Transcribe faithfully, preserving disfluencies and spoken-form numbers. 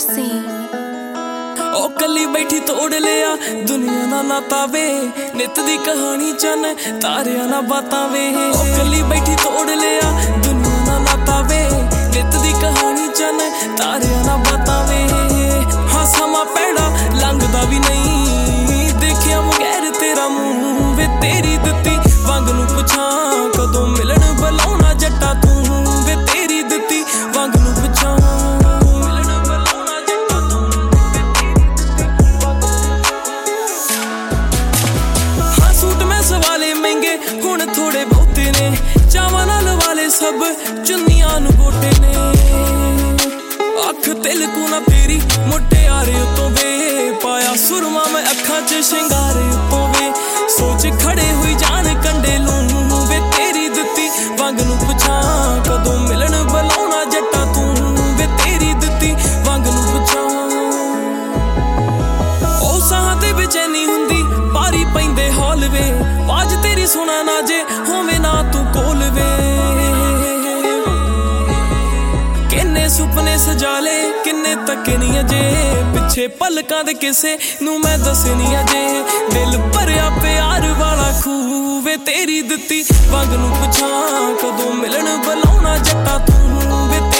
Mercy ओ कली बैठी तोड़ लिया दुनिया ना नाता वे नित दी कहानी चन तारिया ना बाता वे ओ कली बैठी तोड़ लिया दुनिया ना नाता वे नित दी कहानी चन तारिया ना बाता वे हाँ समा पैड़ा लंघदा भी नहीं देखिया बगैर तेरा मुंह वे तेरी दित्ती वंग नूं पुछां कदों मिलन बुलाउणा जट्टा तू वे तेरी दित्ती वंग नूं पुछां हुण थोड़े बहुते ने चावां नाल वाले सब चुन्नियां नूं गोटे ने अख तिलकू ना तेरी मुटियारे उतों वे पाया सुरमा मैं अखां च शिंगारे उतों वे सोच खड़े हुई जान कंडे लूं वे तेरी दित्ती वंग नूं पुछां कदों मिलन बुलाउणा जट्टा तू वे तेरी दित्ती वंग नूं पुछां ओ साहां ते बेचैनी हुंदी पारी पैंदे हौल वे आज तेरी सुना ना जे होवे ना तू कोल वे किन्ने सुपने सजा ले किन्ने तके नहीं अजे पिछे पलकां दे किसे नूं मैं दसे नहीं अजे दिल भरिया प्यार वाला खूह वे तेरी दित्ती वंग नूं पुछां कदों मिलन बुलाउणा जट्टा तू वे